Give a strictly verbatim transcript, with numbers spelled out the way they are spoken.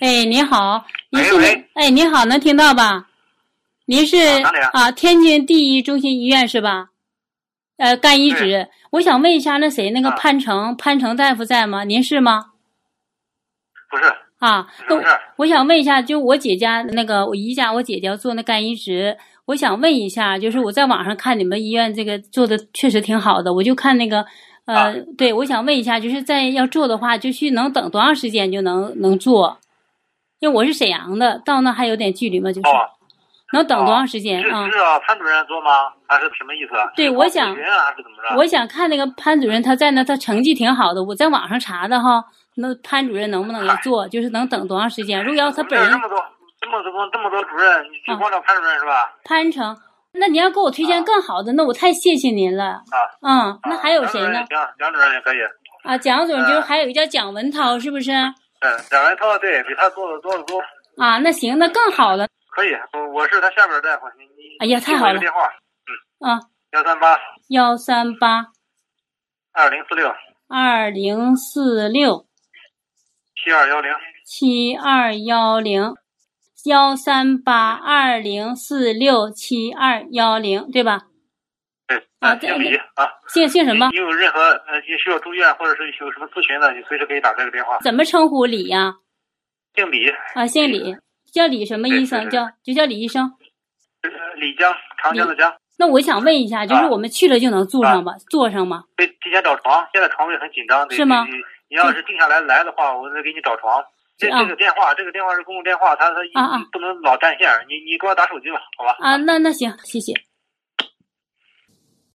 哎，你好，您是喂喂， 哎，你好，能听到吧？您是啊哪里啊啊，天津第一中心医院是吧？呃，干医职，我想问一下，那谁那个啊潘成潘成大夫在吗？您是吗？ 不是， 啊，那什么事儿？ 我想问一下，就我姐家那个我姨家我姐姐要做那干医职，我想问一下，就是我在网上看你们医院这个做的确实挺好的，我就看那个呃， 啊对，我想问一下，就是在要做的话，就去能等多长时间就能能做？因为我是沈阳的，到那还有点距离嘛，就是、 哦， 能等多长时间是啊？ 是啊，潘主任做吗？还是什么意思啊？是报对我想咨询啊，还是怎么着？ 我想看那个潘主任他在那，他成绩挺好的，我在网上查的哈。那潘主任能不能也做？就是能等多长时间？如果要他本人这么多这么多这么多主任，你就光找潘主任是吧？ 潘成，那你要给我推荐更好的，那我太谢谢您了。 啊， 嗯，那还有谁呢？ 行，蒋主任也可以。 啊，蒋主任就是还有一个叫蒋文涛，是不是？ 嗯，蒋文涛对比他做的多得多。 啊，那行，那更好了。 可以，我我是他下边大夫，你你。 哎呀，太好了。 电话， 嗯。啊。 幺三八。 幺三八。 二零四六。 二零四六。 七二幺零。 七二幺零。幺三八二零四六七二幺零，对吧？ 对。啊，姓李啊。 姓姓什么？ 你有任何呃你需要住院或者是有什么咨询的，你随时可以打这个电话。 怎么称呼李呀？ 姓李。 啊，姓李，叫李什么医生？叫就叫李医生。 李江，长江的江。 那我想问一下，就是我们去了就能住上吗？ 啊、 坐上吗？ 得提前找床，现在床位很紧张。 是吗？ 你, 你要是定下来来的话，我再给你找床。这这个电话，这个电话是公共电话，它它不能老占线。你你给我打手机吧，好吧？ 啊，那那行，谢谢。